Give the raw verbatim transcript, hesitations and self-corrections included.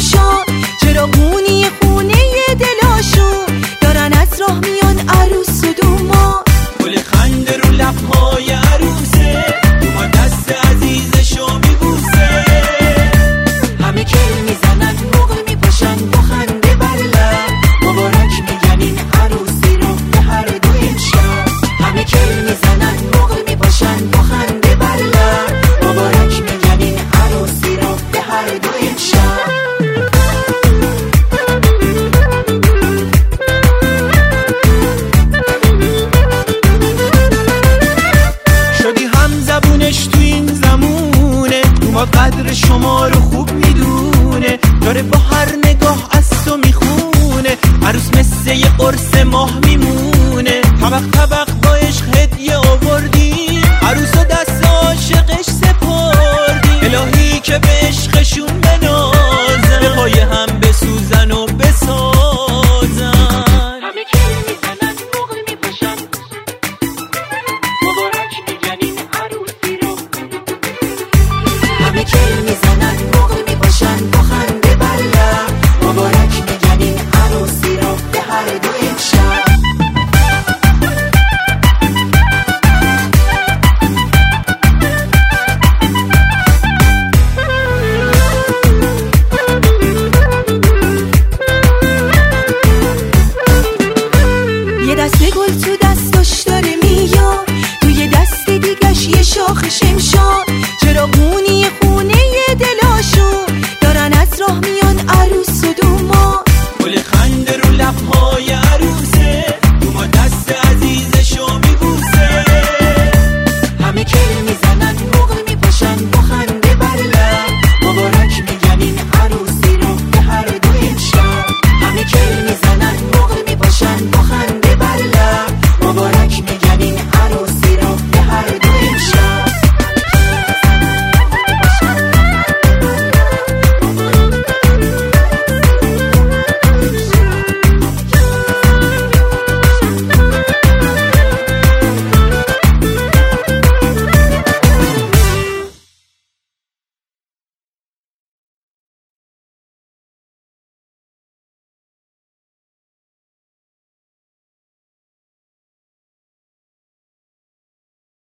شاد، چراغونی خونه دلاشون دارن از راه میان عروس و دوما. گل خنده رو لبهای عروسه، دوما دست عزیزشو میبوسه. همه کل میزنن مغل میپاشن با خنده بر لب، مبارک میگن این عروسی رو به هر دو امشب. همه کل میزنن مغل میپاشن با خنده بر لب، مبارک میگن این عروسی رو به هر دو امشب. شدی هم زبونش تو این زمونه، دوما قدر شما رو خوب میدونه. داره با هر